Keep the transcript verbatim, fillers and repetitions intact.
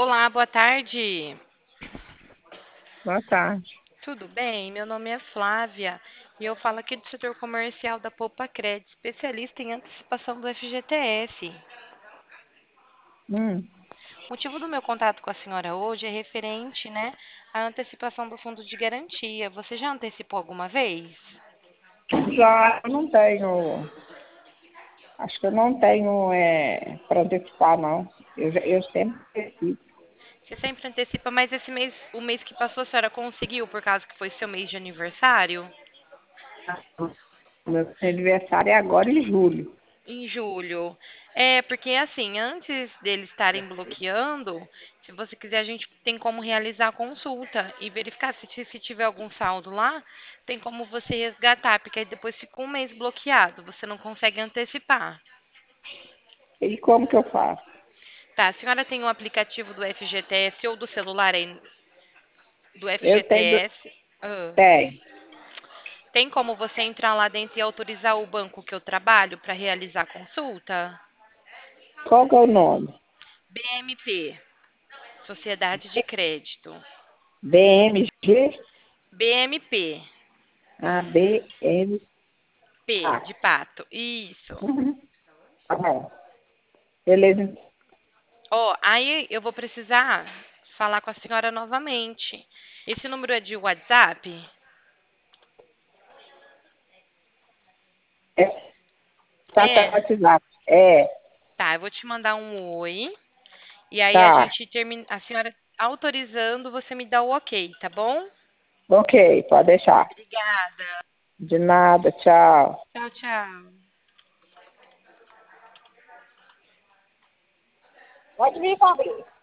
Olá, boa tarde. Boa tarde. Tudo bem? Meu nome é Flávia e eu falo aqui do setor comercial da Poupa Cred, especialista em antecipação do F G T S. Hum, O motivo do meu contato com a senhora hoje é referente, né, à antecipação do fundo de garantia. Você já antecipou alguma vez? já eu não tenho, acho que eu não tenho é, para antecipar, não. Eu, já- eu sempre antecipo. Você sempre antecipa, mas esse mês, o mês que passou, a senhora conseguiu por causa que foi seu mês de aniversário? Meu aniversário é agora em julho. Em julho. É, porque assim, antes deles estarem bloqueando, se você quiser, a gente tem como realizar a consulta e verificar se, se tiver algum saldo lá, tem como você resgatar, porque aí depois fica um mês bloqueado, você não consegue antecipar. E como que eu faço? Tá, a senhora tem um aplicativo do F G T S ou do celular aí, do Eu tenho, F G T S? Ah. tenho. Tem como você entrar lá dentro e autorizar o banco que eu trabalho para realizar a consulta? Qual que é o nome? B M P, Sociedade de Crédito. B M G? B M P. A B M P A. de pato. Isso. Uhum. Tá bom. Beleza. Ó, aí eu vou precisar falar com a senhora novamente. Esse número é de WhatsApp? É, tá, tá, É. WhatsApp. É, Tá, eu vou te mandar um oi. E aí a tá. gente termina. A senhora autorizando, você me dá o ok, tá bom? Ok, pode deixar. Obrigada. De nada, tchau. Tchau, tchau. Pode vir, Fabrício.